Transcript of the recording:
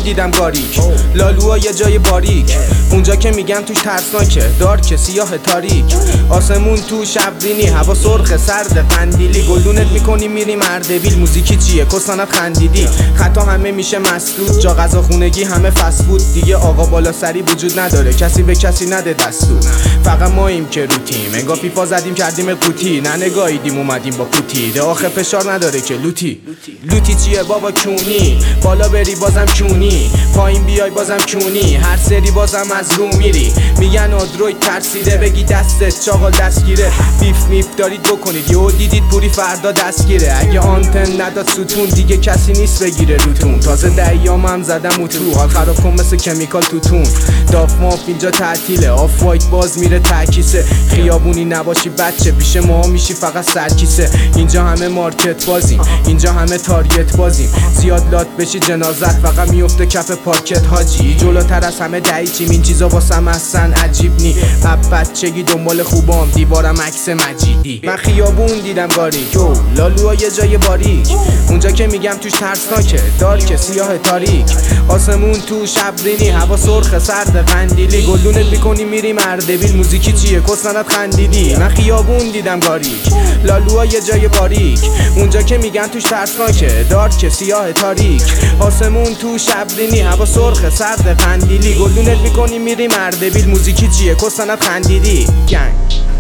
دیدم گاریک، لالوها یه جای باریک، اونجا که میگن توش ترسناکه، دارک سیاه تاریک، آسمون تو شبرینی، هوا سرخ سرد قندیلی، گلدونت میکنی میری مردبیل، موزیکی چیه کسانت خندیدی، خطا همه میشه مسدود، جا غذا خونگی همه فست فود، دیگه آقا بالا سری وجود نداره، کسی به کسی نده دستور، فقط ماییم که رو تیم، انگار فیفا زدیم کردیم قوطی، نه نگاهیدیم اومدیم با پوتی، ده آخه فشار نداره که لوتی چیه بابا کونی، بالا بری بازم کونی، پایین بیای بازم کونی، هر سری بازم از رو میری، میگن آدروید ترسیده، بگی دستت چاقال دستگیره، بیف میف دارید بکنید، یهو دیدید پوری فردا دستگیره، اگه آنتن نداد ستون دیگه کسی نیست بگیره روتون، تازه دعیام هم زدم و تو حال خراب کن مثل کمیکال توتون، داف ماف اینجا تعطیله، آف وایت باز میره تعکیسه، خیابونی نباشی بچه پیش ما میشی فقط سرکیسه، اینجا همه مارکت بازیم، اینجا همه تارگت بازیم، زیاد لات بشی جنازت فقط میفته کف پاکت حاجی، جلوتر از همه دعیچیم، این چیزا واسم اصلا عجیب نی، بچگی دنبال خوبام دیوارم عکس مجیدی، من خیابون دیدم گاریک، لالوها یه جای باریک، اونجا که میگم توش ترسناکه، دارک سیاه تاریک، آسمون تو شبرینی، هوا سرخ سرد قندیلی، گلدونت میکنی میری مردبیل، موزیکی چیه کسانت خندیدی، من خیابون دیدم گاریک، لالوها یه جای باریک، اونجا که میگن توش ترسناکه، دارک سیاه تاریک، آسمون تو شبرینی، هوا سرخ سرد قندیلی، گلدونت میکنی میری مردبیل، موزیکی چیه کسانت خندیدی گنگ.